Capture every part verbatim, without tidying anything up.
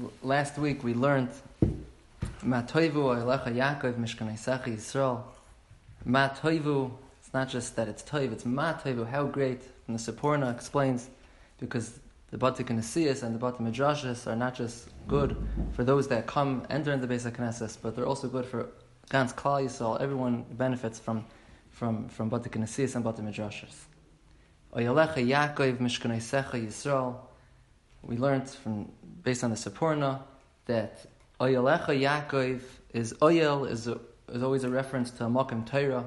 last week we learned Ma Toivu Eilecha Yaakov Mishkaneisecha Yisrael. Ma Toivu, it's not just that it's Toiv, it's Ma Toivu, how great. And the Seporna explains, because the Bati Knesiyas and the Bati Midrashas are not just good for those that come, enter into the Beis HaKnesses, but they're also good for Gans Klal Yisrael. Everyone benefits from from from Bati Knesiyas and Bati Midrashas. Oyalecha Yaakov Mishkaneisecha Yisrael. We learned from based on the Seporna that Oyalecha Yaakov is Oyel is a, is always a reference to a Makom Torah,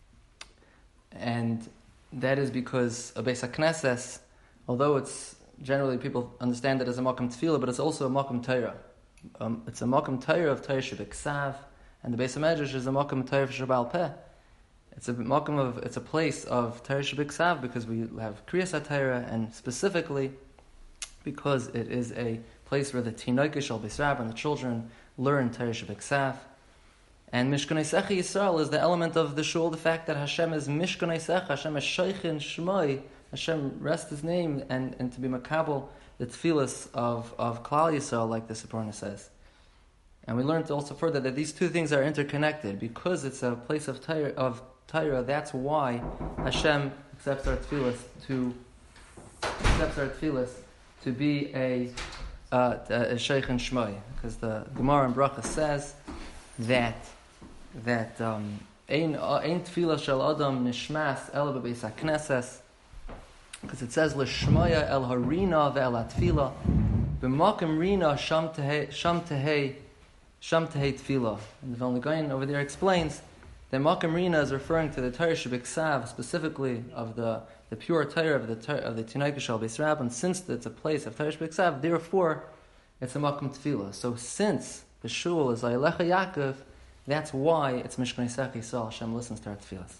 and that is because a Beis HaKnesses, although it's generally people understand it as a Makom Tefillah, but it's also a Makom Torah. Um, it's a Makom Torah of Torah Shebiksav, and the Beis HaMedrash is a Makom Torah of Shebal Peh. It's a Makom of it's a place of Torah Shebiksav because we have Kriyas HaTorah, and specifically because it is a place where the Tinoike Shel Bisrab and the children learn Torah Shebiksav. And Mishkaneisecha Yisrael is the element of the shul, the fact that Hashem is Mishkaneisecha, Hashem is Sheichin Shmoi, Hashem rests His name, and, and to be makabel the tefillas of, of Klal Yisrael, like the Seporna says. And we learned also further that these two things are interconnected. Because it's a place of Torah, of Torah, that's why Hashem accepts our tefillas to accepts our tefillas to be a uh, a Sheichin Shmoi. Because the Gemara in Bracha says that that um, ein ein tefillah shel adam nishmas el bebeis hakneses, because it says l'shmaya el harina ve'el atfila b'makom rina sham tehei sham tehei sham tehei tefillah. And the Vilna Gaon over there explains that makom rina is referring to the Torah shebiksav, specifically of the the pure Torah of the Torah, of the Tinoike Shel Bisrab, and since it's a place of Torah shebiksav, therefore it's a makom tefillah. So since the shul is Oyalecha Yaakov, that's why it's Mishkaneisecha Yisrael. Hashem listens to our tefillas.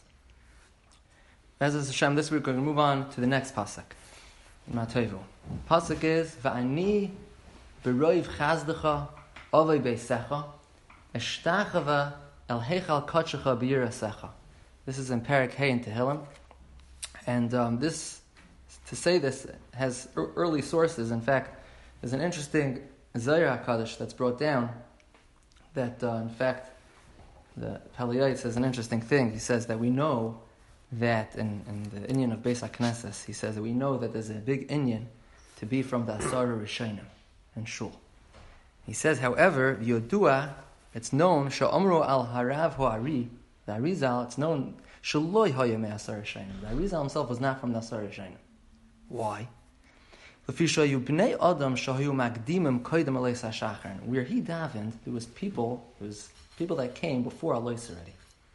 As is Hashem, this week we're going to move on to the next pasuk. Ma Toivu. Pasuk is Va'ani b'roiv chazdecha avei beisecha eshtachava el heichal kodshecha b'yirasecha. This is in Perek Hey in Tehillim, and um, this to say this has early sources. In fact, there's an interesting Zohar HaKadosh that's brought down that, uh, in fact, the Paliyot says an interesting thing. He says that we know that, in, in the Inyan of Beis HaKnesses, he says that we know that there's a big Inyan to be from the Asara Rishonim and Shul. He says, however, Yodua, it's known, Sha'omru al Harav Ho'ari, the Arizal, it's known, Shaloi Hoya Me Asara Rishonim. The Arizal himself was not from the Asara Rishonim. Why? Where he davened, there was people, there was people that came before Alois already.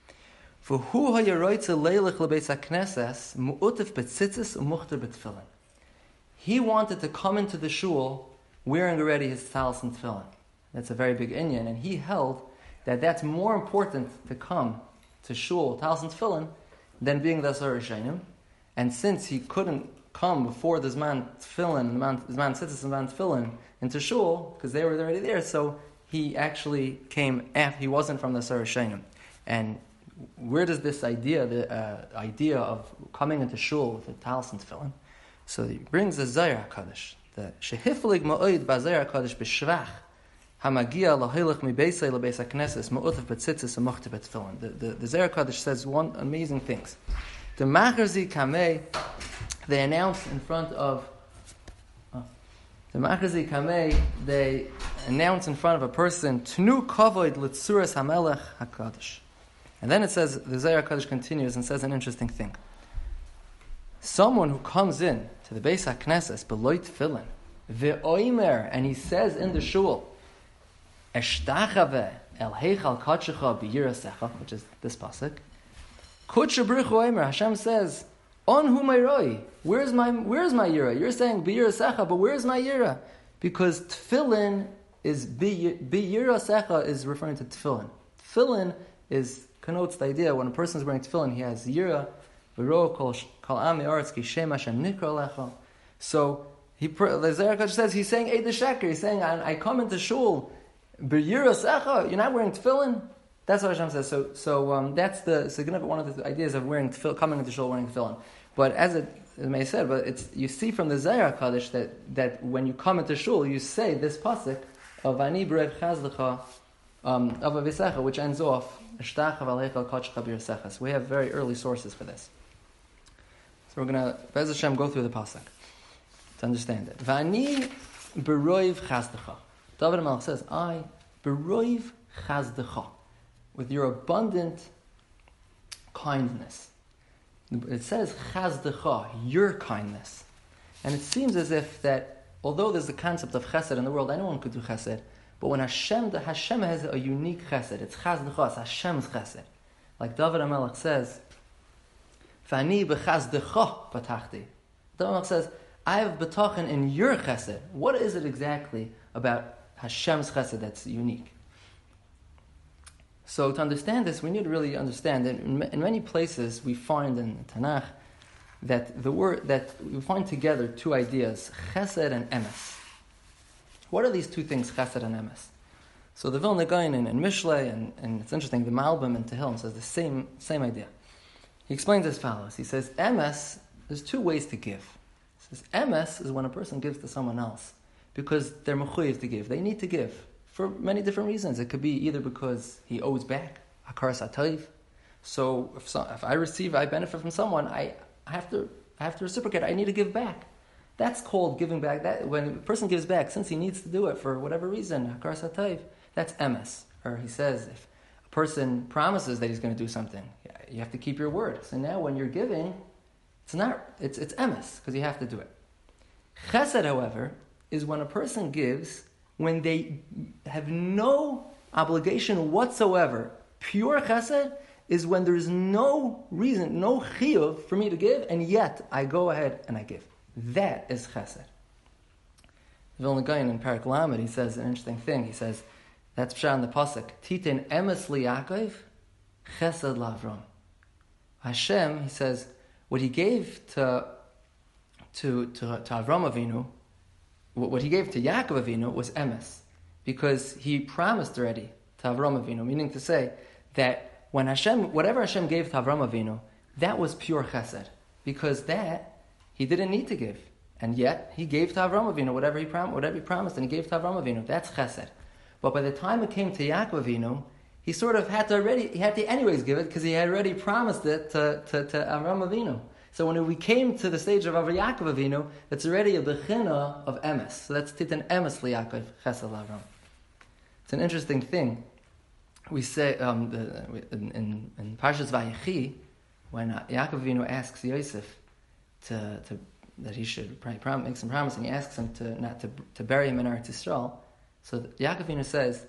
He wanted to come into the shul wearing already his talis and tefillin. That's a very big inyan, and he held that that's more important to come to shul, talis and tefillin, than being the Asar Rishonim. And since he couldn't come before this man tefillin, the man, this man tzitzis and man tefillin into shul, because they were already there, so he actually came after, he wasn't from the Asar Rishonim. And where does this idea, the uh, idea of coming into shul with the talis and tefillin? So he brings the Zohar HaKadosh, the shehiflig ma'oid ba'Zohar HaKadosh b'shvach hamagia lahilach mibeisei lebeis hakneses ma'utav b'tzitzis u'mochtav b'tefillin. The the the Zohar HaKadosh says one amazing things. The Macherzi Kamei, they announce in front of uh, the Macherzi Kamei, they announce in front of a person Tnu kavod l'tzuras hamelech hakadosh. And then it says, the Zohar HaKadosh continues and says an interesting thing. Someone who comes in to the Beis HaKnesses beloy tefillin ve'oimer, and he says in the shul eshtachave el heichal kodshecha b'yirasecha, which is this pasuk. Kudsha Baruch Hu Omer, Hashem says, on whom I roi? Where's my where's my yira? You're saying b'yirasecha, but where's my yira? Because tefillin is b'yirasecha is referring to tefillin. Tefillin is connotes the idea when a person is wearing tefillin, he has yira. V'ro kol kol am yaretz ki shem Hashem nikra lecha. So he, the Zohar HaKadosh says he's saying Eid Sheker. He's saying I, I come into shul b'yirasecha. You're not wearing tefillin. That's what Hashem says. So, so um, that's the significant one of the ideas of wearing tefillin, coming into shul wearing tefillin. But as it, it may said, but it's you see from the Zohar HaKadosh that that when you come into shul, you say this pasuk of Ani Berev Chazdecha um, of Avisecha, which ends off Eshtacha V'alecha Kachcha B'Yiseches. We have very early sources for this. So we're going to, Be'ez Hashem, go through the pasuk to understand it. V'ani Berev Chazdecha. David HaMelech says, I Berev Chazdecha, with your abundant kindness. It says Chazdecha, your kindness. And it seems as if that, although there's the concept of chesed in the world, anyone could do chesed, but when Hashem, the Hashem has a unique chesed, it's Chazdecha, it's Hashem's chesed. Like David HaMelech says, Fani b'chazdecha patachti. David HaMelech says, I have betochen in your chesed. What is it exactly about Hashem's chesed that's unique? So to understand this, we need to really understand that in, in many places we find in Tanakh that the word that we find together two ideas, chesed and emes. What are these two things, chesed and emes? So the Vilna Gaon in, in Mishlei, and, and it's interesting, the Malbim in Tehillim says the same same idea. He explains as follows. He says, emes, there's two ways to give. He says, emes is when a person gives to someone else because they're mechuyev to give. They need to give for many different reasons. It could be either because he owes back, hakaras hatayv. So if, so if I receive, I benefit from someone, I, I have to I have to reciprocate. I need to give back. That's called giving back. That when a person gives back, since he needs to do it for whatever reason, hakaras hatayv, that's emes. Or he says, if a person promises that he's going to do something, you have to keep your word. So now when you're giving, it's not, it's it's emes, because you have to do it. Chesed, however, is when a person gives when they have no obligation whatsoever. Pure chesed is when there's no reason, no chiyuv for me to give, and yet I go ahead and I give. That is chesed. Vilna Gaon in Parak Lamed, he says an interesting thing. He says, that's pshat in the pasuk, Titin emes li Yaakov, chesed lavram. Hashem, he says, what he gave to to to, to Avram Avinu, what he gave to Yaakov Avinu was emes, because he promised already to Avram Avinu, meaning to say that when Hashem, whatever Hashem gave to Avram Avinu, that was pure chesed, because that he didn't need to give, and yet he gave to Avram Avinu whatever he prom- whatever he promised, and he gave to Avram Avinu. That's chesed. But by the time it came to Yaakov Avinu, he sort of had to already, he had to anyways give it because he had already promised it to, to, to Avram Avinu. So when we came to the stage of Yaakov Avinu, it's already a bechina of emes. So that's titan emes liYaakov chesed Avram. It's an interesting thing. We say um, the, in, in, in Parshas Vayechi, when uh, Yaakov Avinu asks Yosef to, to that he should probably prom- make some promise, and he asks him to not to, to bury him in Eretz Yisrael. So Yaakov Avinu says,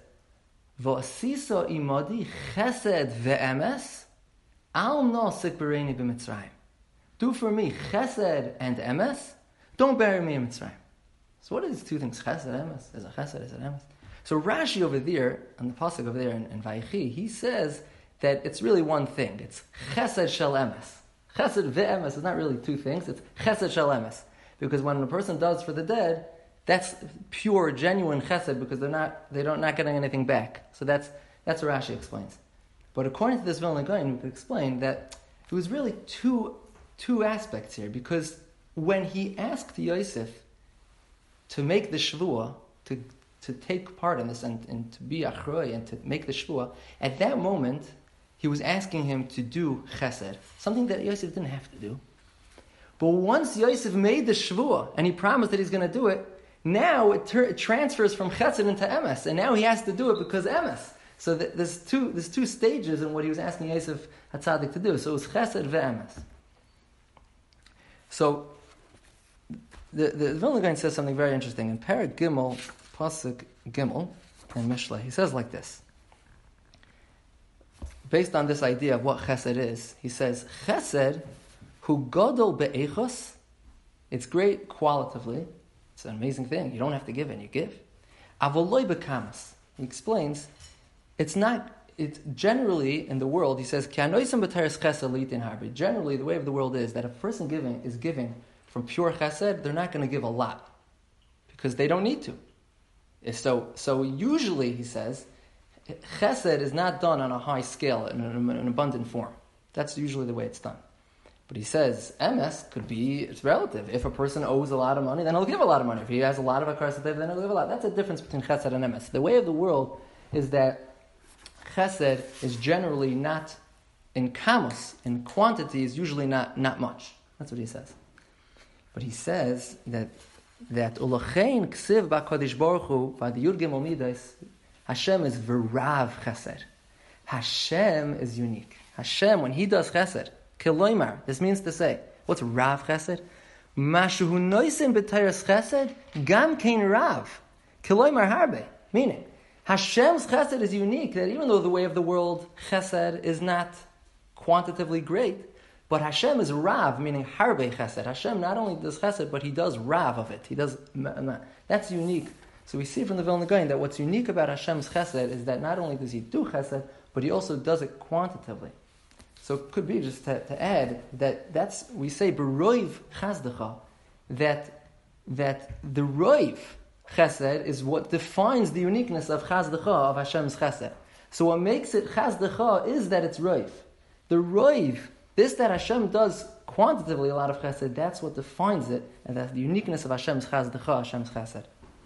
V'asiso imodi chesed ve'emes al nosik bereini b'Mitzrayim. Do for me chesed and emes. Don't bury me in Mitzrayim. So what are these two things? Chesed, emes. Is it chesed? Is it emes? So Rashi over there, on the pasuk over there in, in Vayechi, he says that it's really one thing. It's chesed shel emes. Chesed ve'emes is not really two things. It's chesed shel emes. Because when a person does for the dead, that's pure, genuine chesed, because they're not they don't not getting anything back. So that's that's what Rashi explains. But according to this Vilna Gaon, we could explain that it was really two two aspects here, because when he asked Yosef to make the shvuah, to to take part in this and, and to be achroi and to make the shvuah, at that moment he was asking him to do chesed, something that Yosef didn't have to do. But once Yosef made the shvuah and he promised that he's going to do it, now it, ter- it transfers from chesed into emes, and now he has to do it because emes. So th- there's two there's two stages in what he was asking Yosef HaTzadik to do. So it was chesed ve'emes. So the the Vilna Gaon says something very interesting in Parak Gimel, pasuk Gimel in Mishlei. He says like this, based on this idea of what chesed is. He says chesed hu gadol be'echos. It's great qualitatively. It's an amazing thing. You don't have to give and you give. Avoloi bekamas. He explains, it's not, it's generally in the world, he says, generally the way of the world is that if a person giving is giving from pure chesed, they're not going to give a lot because they don't need to. So, so usually, he says, chesed is not done on a high scale in an, an abundant form. That's usually the way it's done. But he says, M S could be, it's relative. If a person owes a lot of money, then he'll give a lot of money. If he has a lot of Hakaras Hatov, then he'll give a lot. That's a difference between Chesed and M S. The way of the world is that Chesed is generally not, in kamos, in quantity, is usually not, not much. That's what he says. But he says that that Ulachein Ksiv B'Kodesh Baruch Hu V'Ad Yud Gimel Midas, Hashem is V'Rav Chesed. Hashem is unique. Hashem, when He does Chesed, Kiloimar, this means to say, what's Rav Chesed? Mashu Noisim B'Tayras Chesed, Gam Kein Rav. Kiloimar Harbe. Meaning, Hashem's Chesed is unique, that even though the way of the world, Chesed, is not quantitatively great, but Hashem is Rav, meaning Harbe Chesed. Hashem not only does Chesed, but He does Rav of it. He does, that's unique. So we see from the Vilna Gaon that what's unique about Hashem's Chesed is that not only does He do Chesed, but He also does it quantitatively. So it could be, just to, to add, that that's, we say, B'roiv Chazdecha, that, that the Roiv Chesed is what defines the uniqueness of Chazdecha, of Hashem's Chesed. So what makes it Chazdecha is that it's Roiv. The Roiv, this that Hashem does quantitatively a lot of Chesed, that's what defines it, and that's the uniqueness of Hashem's Chazdecha, Hashem's Chesed.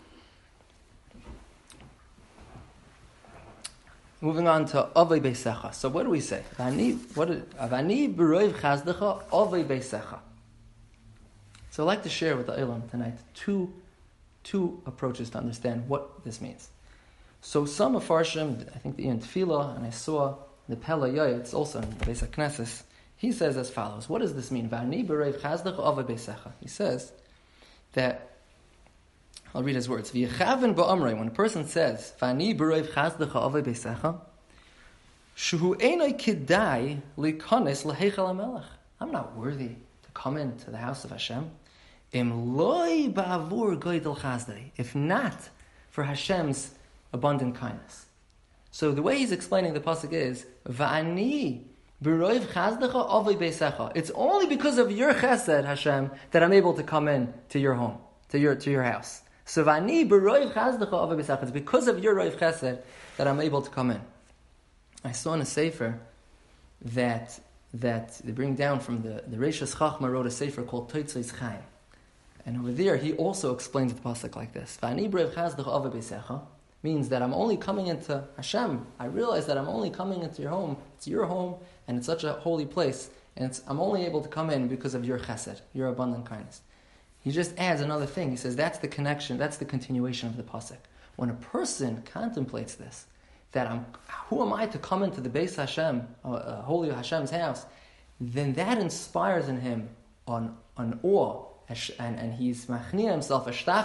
Moving on to Avei Beisecha. So what do we say? Avani b'roiv chazdecha Avei Beisecha. So I'd like to share with the Ilam tonight two, two approaches to understand what this means. So some of Farshim, I think the in Tefillah, and I saw the Pella Yoy, it's also in the Beis HaKnesses, he says as follows. What does this mean? Avani b'roiv chazdecha Avei Beisecha. He says that, I'll read his words. V'yechaven ba'amrei, when a person says, V'ani b'roiv chazdecha avei beisecha, shuhu einoi kidai likonis l'heichal hamelech. I'm not worthy to come into the house of Hashem. Im loi ba'avur goydel chazdei. If not for Hashem's abundant kindness. So the way he's explaining the pasuk is, V'ani b'roiv chazdecha avei beisecha. It's only because of your chesed, Hashem, that I'm able to come in to your home, to your to your house. So v'ani b'roiv chazdecha avei beisecha. It's because of your roiv chesed that I'm able to come in. I saw in a sefer that that they bring down from the the Reishas Chachma wrote a sefer called Toitzos Chaim, and over there he also explains the pasuk like this: V'ani b'roiv chazdecha avei beisecha means that I'm only coming into Hashem. I realize that I'm only coming into your home. It's your home, and it's such a holy place, and it's, I'm only able to come in because of your chesed, your abundant kindness. He just adds another thing. He says that's the connection, that's the continuation of the pasuk. When a person contemplates this, that I'm, who am I to come into the Beis Hashem, uh, uh, holy Hashem's house, then that inspires in him on, on awe, and, and he's machnia himself,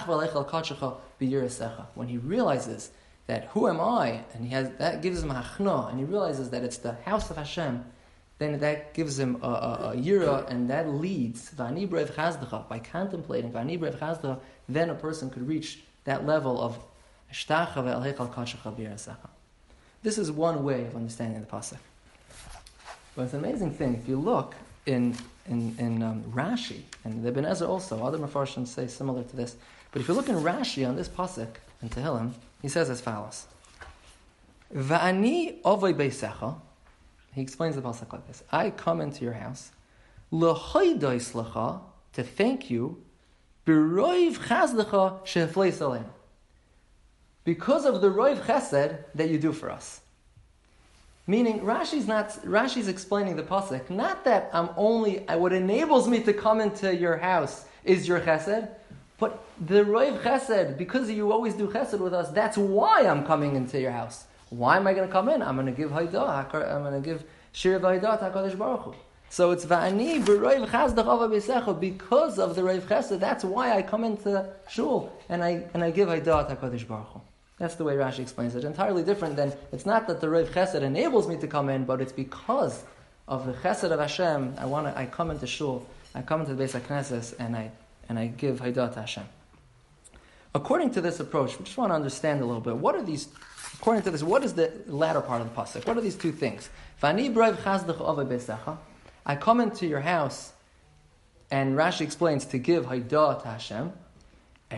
when he realizes that who am I, and he has that gives him hachna, and he realizes that it's the house of Hashem, then that gives him a, a, a yira, and that leads v'ani b'roiv chazdecha, by contemplating v'ani b'roiv chazdecha, then a person could reach that level of ashtacha ve'al heichal kadshecha b'yirasecha. This is one way of understanding the pasuk. But it's an amazing thing. If you look in in, in um, Rashi, and the Ibn Ezra also, other Mefarshim say similar to this, but if you look in Rashi on this pasuk in Tehillim, he says as follows: V'ani avei beisecha. He explains the pasuk like this: I come into your house, l'hoidai slecha, to thank you, b'roiv chazdecha shehefleis aleinu, because of the roiv chesed that you do for us. Meaning, Rashi's not. Rashi's explaining the pasuk, not that I'm only what enables me to come into your house is your chesed, but the roiv chesed, because you always do chesed with us. That's why I'm coming into your house. Why am I going to come in? I'm going to give haidah. I'm going to give shir v'haidah to HaKadosh Baruch Hu. So it's va'ani b'roiv chazdecha avei beisecha, because of the roiv chesed. That's why I come into shul and I and I give haidah to HaKadosh Baruch Hu. That's the way Rashi explains it. Entirely different than, it's not that the roiv chesed enables me to come in, but it's because of the chesed of Hashem. I want to. I come into shul. I come into the Beis HaKnesses and I and I give haidah to Hashem. According to this approach, we just want to understand a little bit. What are these? According to this, what is the latter part of the pasuk? What are these two things? V'ani b'roiv chazdecha avei beisecha. I come into your house, and Rashi explains to give haidah to Hashem. And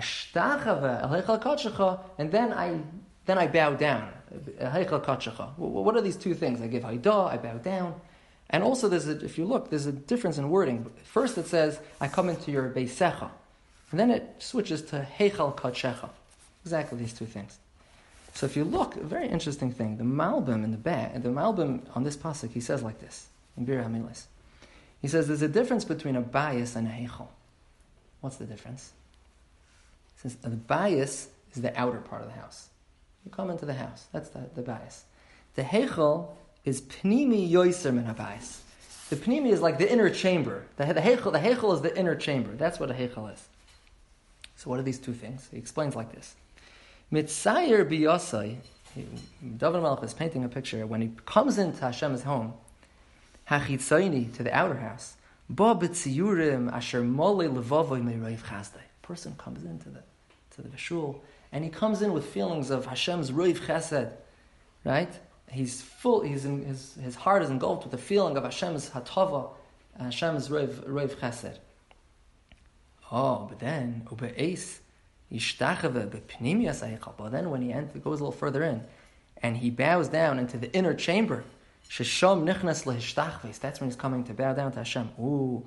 then I then I bow down. What are these two things? I give haidah, I bow down. And also, there's a, if you look, there's a difference in wording. First it says, I come into your beisecha. And then it switches to heichal kadshecha. Exactly these two things. So if you look, a very interesting thing, the Malbim in the back, the Malbim on this pasuk, he says like this, in Bir HaMilos. He says there's a difference between a bayis and a heichal. What's the difference? Since the bayis is the outer part of the house. You come into the house, that's the, the bayis. The heichal is pnimi yoiser min habayis. The pnimi is like the inner chamber. The, the heichal, the heichal is the inner chamber. That's what a heichal is. So what are these two things? He explains like this. Mitzayer biyosai, David Melech is painting a picture when he comes into Hashem's home, hachitzaini, to the outer house, ba b'tziyurim asher mole levavoy me'roiv chazdai. Person comes into the to the shul, and he comes in with feelings of Hashem's roiv chesed, right? He's full. He's in, his his heart is engulfed with the feeling of Hashem's hatava, Hashem's roiv roiv chesed. Oh, but then ube'es. But then when he ent- goes a little further in, and he bows down into the inner chamber, that's when he's coming to bow down to Hashem. Ooh,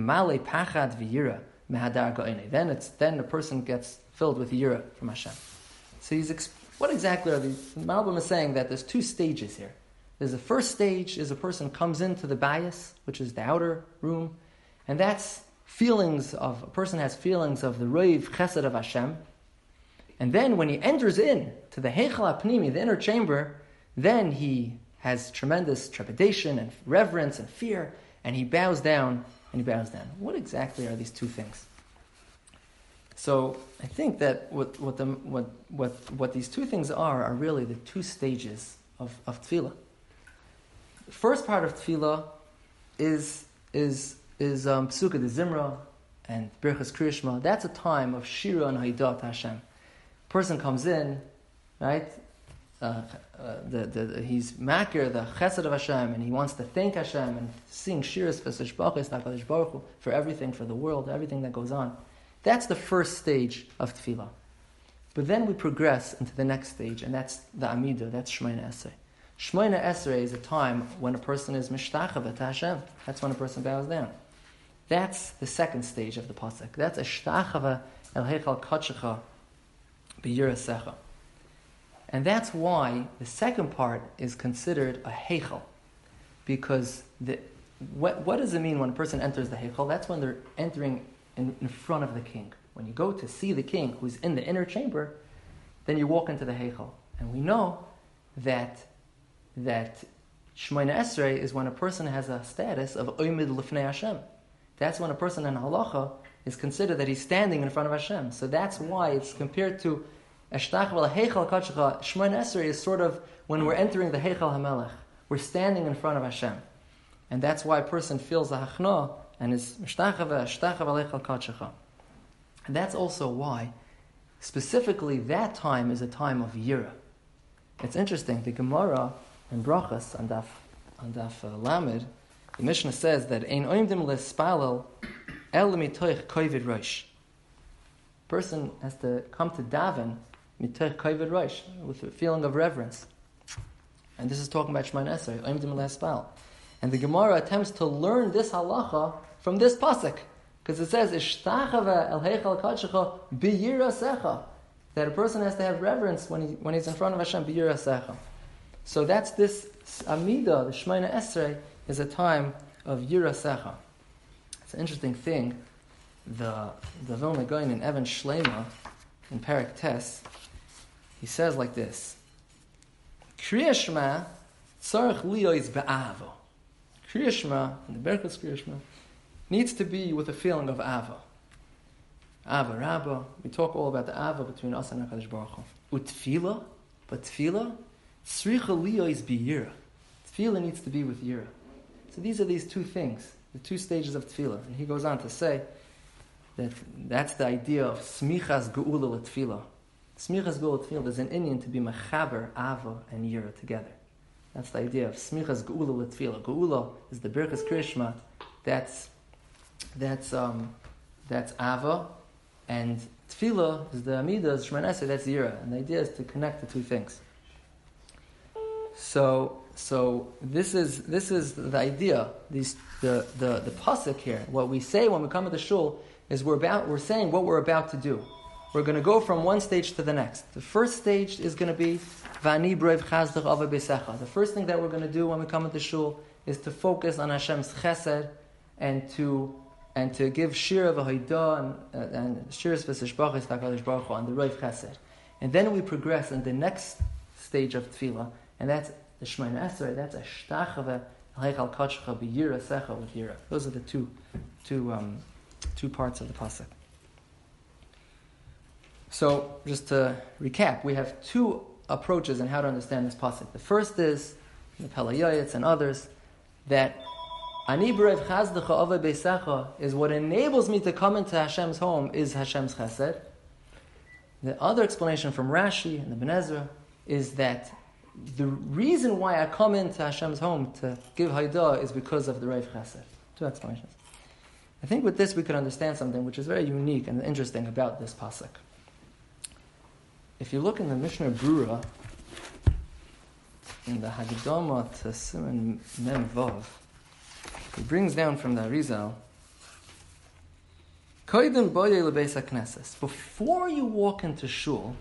then it's then the person gets filled with yira from Hashem. So he's exp- what exactly are these? Malbim is saying that there's two stages here. There's the first stage is a person comes into the bayis, which is the outer room, and that's feelings of, a person has feelings of the roiv chesed of Hashem. And then when he enters in to the heichal hapnimi, the inner chamber, then he has tremendous trepidation and reverence and fear, and he bows down, and he bows down. What exactly are these two things? So I think that what what the, what what what these two things are are really the two stages of, of tefillah. The first part of tefillah is is is um, Psuka de Zimra and Birchas Kriya Shema. That's a time of Shira and Haidah to Hashem. Person comes in, right? Uh, uh, the, the, he's makir, the chesed of Hashem, and he wants to thank Hashem and sing Shiras V'Sishbachis HaKadosh Baruch Hu for everything, for the world, everything that goes on. That's the first stage of tefillah. But then we progress into the next stage, and that's the Amidah, that's Shemona Esrei. Shemona Esrei is a time when a person is mishtachava to Hashem. That's when a person bows down. That's the second stage of the pasuk. That's a shtachava el heichal kadshecha b'yira secha. And that's why the second part is considered a heichal. Because the, what, what does it mean when a person enters the heichal? That's when they're entering in, in front of the king. When you go to see the king who's in the inner chamber, then you walk into the heichal. And we know that that Shemona Esrei is when a person has a status of oimid lifnei Hashem. That's when a person in halacha is considered that he's standing in front of Hashem. So that's why it's compared to Eshtach v'la heichal kadshecha. Shemona Esrei is sort of when we're entering the heichal hamelech. We're standing in front of Hashem. And that's why a person feels the hachna and is Eshtach v'la heichal kadshecha. And that's also why, specifically, that time is a time of yira. It's interesting, the Gemara in Brachas, on Daf, on Daf uh, Lamed, the Mishnah says that Ein oimdim lespalel el mitoich kovid rosh. Person has to come to daven mitoich kovid rosh, with a feeling of reverence. And this is talking about Shemona Esrei, oimdim lespal. And the Gemara attempts to learn this halacha from this pasuk. Because it says, Ishtachava el heichal kadshecha b'yira secha. That a person has to have reverence when, he, when he's in front of Hashem, b'yira secha. So that's this Amidah, the Shemona Esrei, is a time of yira secha. It's an interesting thing. The the Vilna Gaon in Evan Shlema, in Perek Tes, he says like this, Kriya Shema tzarech liyois be'ava. Kriya Shema, in the Berkos Kriya Shema, needs to be with a feeling of ava. Ava Rabba. We talk all about the ava between us and HaKadosh Baruch Hu. Utfila, but tefillah, tzricha liyois b'yira. Tefillah needs to be with yira. So these are these two things, the two stages of tefillah. And he goes on to say that that's the idea of smichas geula l'tefillah. Smichas geula l'tefillah is an Indian to be mechaber, ava, and yira together. That's the idea of smichas geula l'tefillah. Geula is the Birchas Kriya Shema. That's that's um, that's ava, and tefillah is the amidah, Shemona Esrei, that's yira. And the idea is to connect the two things. So, so this is this is the idea. These the the the pasuk here. What we say when we come to the shul is we're about we're saying what we're about to do. We're going to go from one stage to the next. The first stage is going to be Vani Brev Chazdach Ava Besecha. The first thing that we're going to do when we come to the shul is to focus on Hashem's chesed and to and to give shira v'hoida and and shiras v'sishbachis HaKadosh Baruch Hu on the Reiv Chesed. And then we progress in the next stage of tefillah, and that's the Shemona Esrei. That's a shtachava heichal kachcha b'yira secha with yira. Those are the two two um, two parts of the pasuk. So, just to recap, we have two approaches in how to understand this pasuk. The first is the Pele Yoetz and others that Ani B'Rev Chazdecha Ava Beisecha is what enables me to come into Hashem's home is Hashem's Chesed. The other explanation from Rashi and the Ben Ezra is that the reason why I come into Hashem's home to give Haidah is because of the Reiv Chesed. Two explanations. I think with this we could understand something which is very unique and interesting about this pasuk. If you look in the Mishnah Brura, in the Hagdama to Siman Mem Vav, he brings down from the Arizal, Koydem boye lebeis hakneses. Before you walk into shul,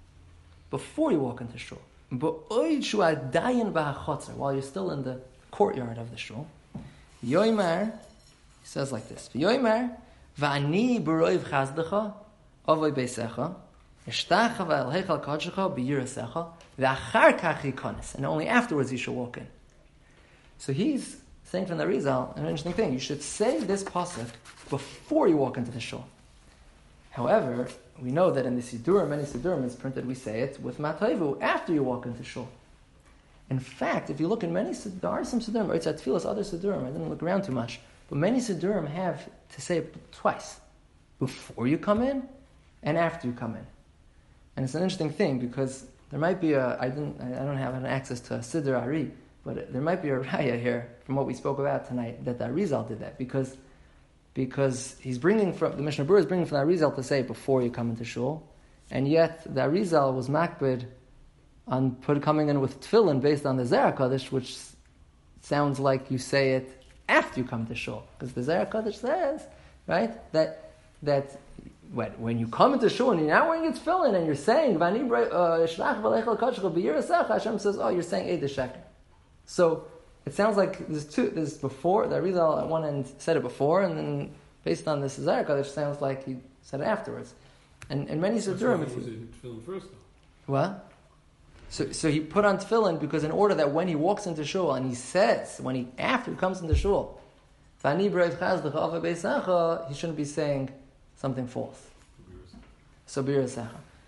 before you walk into shul, ba'oid shu adayin b'hachotzer, while you're still in the courtyard of the shul, Yoimar, he says like this, Yoimar, va'ani b'roiv chazdecha, avoi beisecha, eshtachava el heichal kadshecha b'yirasecha, v'achar kach yikonis, and only afterwards you should walk in. So he's saying from the Arizal an interesting thing. You should say this pasuk before you walk into the shul. However, we know that in the Sidurim, many Sidurim is printed, we say it with Matayvu after you walk into shul. In fact, if you look in many, there are some Sidurim, or it's at Tfilas, other Sidurim, I didn't look around too much, but many Sidurim have to say it twice. Before you come in, and after you come in. And it's an interesting thing, because there might be a, I didn't, I don't have an access to a Siddur Ari, but there might be a raya here from what we spoke about tonight that the Arizal did that, because because he's bringing from the Mishnah Berurah is bringing from the Arizal to say before you come into shul, and yet the Arizal was makbid on put coming in with tefillin based on the Zera Kodesh, which sounds like you say it after you come to shul, because the Zera Kodesh says right that that when when you come into shul and you're not wearing your tefillin and you're saying Vani Shlach V'Leichel Kachcha B'Yirasecha, Hashem says, oh, you're saying Eid Sheker. So it sounds like there's two. There's before the Arizal at one end said it before, and then based on this Zera Kodesh, sounds like he said it afterwards. And and many Siddurim, if you, tefillin first, though. What? So so he put on tefillin because in order that when he walks into shul and he says when he after he comes into shul, Vani B'Reiv Chazdecha Ava Beisecha, he shouldn't be saying something false. So B'Yirasecha.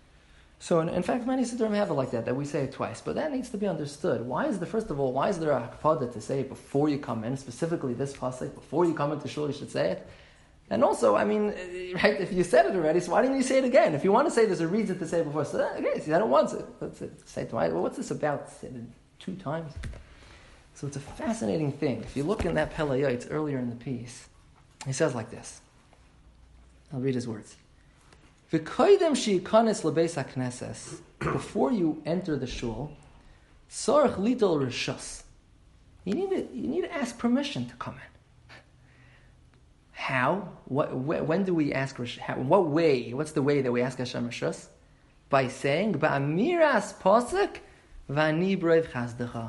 So in, in fact, many Siddurim have it like that, that we say it twice. But that needs to be understood. Why is the first of all, why is there a hakpada to say it before you come in, specifically this pasuk, before you come into shul, you should say it? And also, I mean, right, if you said it already, so why didn't you say it again? If you want to say there's a reason to say it before, so okay, see, I don't want it. Let's say it twice. Well, what's this about? Say it two times. So it's a fascinating thing. If you look in that Pele Yoetz earlier in the piece, he says like this. I'll read his words. V'koydem she'yikanes lebeis hakneses, before you enter the shul, tzarich litol rishus. You need to you need to ask permission to come in. How? What? Wh- when do we ask? How, what way? What's the way that we ask Hashem rishus? By saying ba'amiras pasuk v'ani b'reiv chazdecha.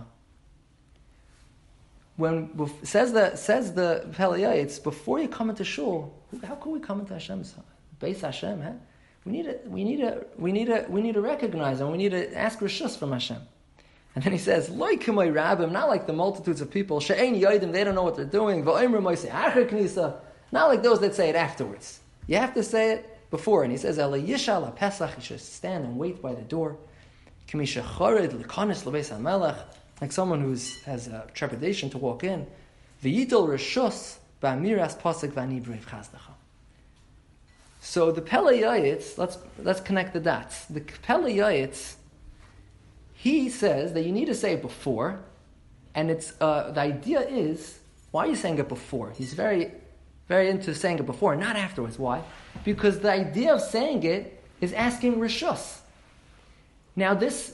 When says the says the Pele Yoetz, before you come into shul, how can we come into Hashem's Beis Hashem? Huh? We need to we need to we need to we need to recognize and we need to ask rishus from Hashem. And then he says, "Lo k'may rabbim," not like the multitudes of people. She'ein yodim, they don't know what they're doing. V'oimrim moisei acher knisa, not like those that say it afterwards. You have to say it before. And he says, "Ela yisha la pesach," you should stand and wait by the door. K'misha chored l'kanis lebeis hamelech, like someone who has a trepidation to walk in. V'yitol rishus ba'amiras pasuk v'ani b'reiv chazdecha. So the Pele Yoetz, let's let's connect the dots. The Pele Yoetz, he says that you need to say it before, and it's uh, the idea is, why are you saying it before? He's very, very into saying it before, not afterwards. Why? Because the idea of saying it is asking rishus. Now this,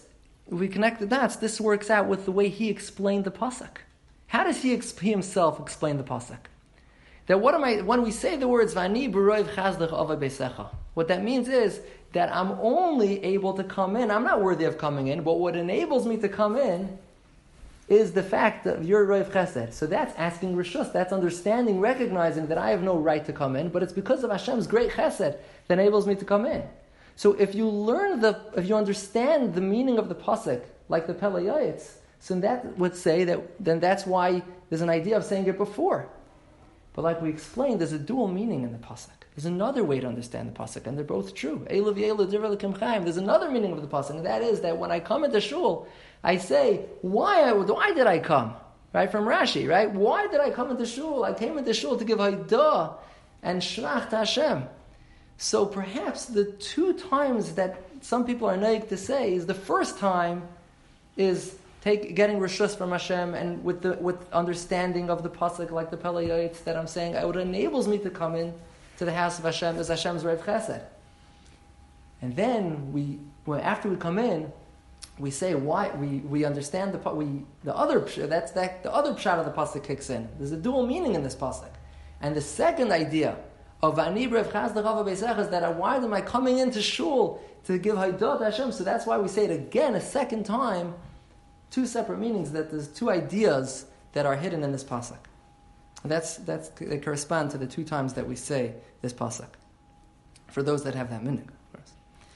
we connect the dots, this works out with the way he explained the pasuk. How does he, exp- he himself explain the pasuk? That what am I, when we say the words Vani b'roiv chazdech ava beisecha, what that means is that I'm only able to come in. I'm not worthy of coming in, but what enables me to come in is the fact that you're roiv chesed. So that's asking rishus. That's understanding, recognizing that I have no right to come in, but it's because of Hashem's great chesed that enables me to come in. So if you learn the, if you understand the meaning of the pasuk, like the Pele Yayitz, so that would say that then that's why there's an idea of saying it before. But like we explained, there's a dual meaning in the pasuk. There's another way to understand the pasuk, and they're both true. There's another meaning of the pasuk, and that is that when I come into shul, I say, why, why did I come? Right, from Rashi, right? Why did I come into shul? I came into shul to give Haidah and Shrach to Hashem. So perhaps the two times that some people are naik to say is the first time is take getting rishus from Hashem and with the with understanding of the pasuk like the Pele Yayitz that I'm saying, it enables me to come in to the house of Hashem as Hashem's Rev Chesed. And then we, well, after we come in, we say why we, we understand the we the other that's that the other pshat of the pasuk kicks in. There's a dual meaning in this pasuk, and the second idea of Vani b'roiv chazdech ava beisecha is that why am I coming into shul to give Haidah to Hashem? So that's why we say it again a second time. Two separate meanings, that there's two ideas that are hidden in this pasuk. That's that's they correspond to the two times that we say this pasuk. For those that have that meaning, of course.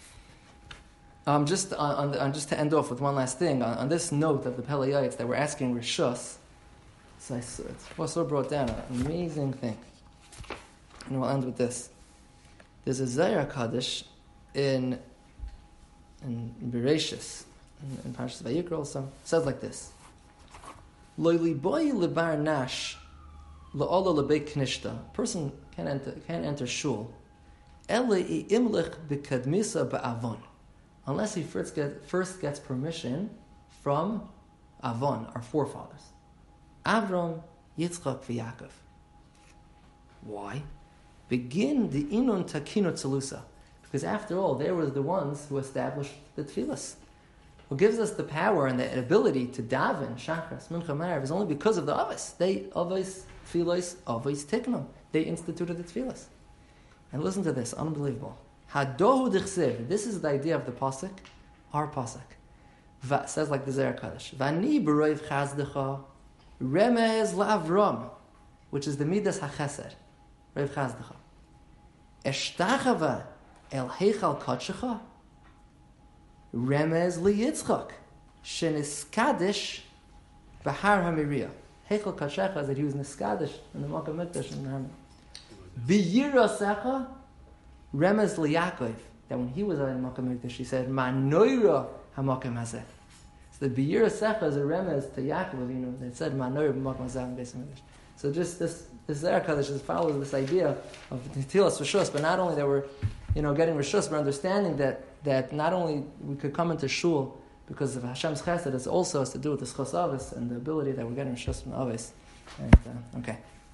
Um, just on, on, the, on just to end off with one last thing on, on this note of the Pele Yayitz that we're asking rishus. So I saw, it's also brought down an amazing thing, and we'll end with this. There's a Zohar Kaddish in in Bereshis. In Parshas Vayikra also, it says like this: Lo liboy lebar nash, laola lebeit knishta. Person can't enter, can't enter shul, ele imlich bekadmisa ba'avon, unless he first get first gets permission from Avon, our forefathers, Avram, Yitzchak, v'Yaakov. Why? Begin the inun takino tzelusa, because after all, they were the ones who established the tefillas. What gives us the power and the ability to daven, Shachris, Mincha, Ma'ariv, is only because of the Avos. They, Avos, Tfilos, Avos, Tiknum. They instituted the Tfilos. And listen to this, unbelievable. Hadohu dichsev. This is the idea of the Pasuk, our Pasuk. Va, says like the Zohar Kaddish. Vani b'roiv chazdecha, remez la'avram, which is the Midas HaChesed, Roiv chazdecha. Eshtachava el heichal kodshecha, remez liyitzchak, sheniskadish b'har ha'miriya. Heichal kodshecha is that he was niskadish in the Makom Mikdash in the Haram. V'yirasecha, remez liYaakov, that when he was in the Makom Mikdash, he said, Manoira ha'makom hazeh. So the B'yirasecha is a remez to Yaakov, you know, that said Manoira ha'makom hazeh in Beis Hamikdash. So just this, this Zohar Kaddish just follows this idea of Netilas Rishus, but not only that we're, you know, getting Rishus, but understanding that, that not only we could come into Shul because of Hashem's Chesed, it's also has to do with the Schos Avos and the ability that we're getting Rishus from the Avos. And, uh, okay.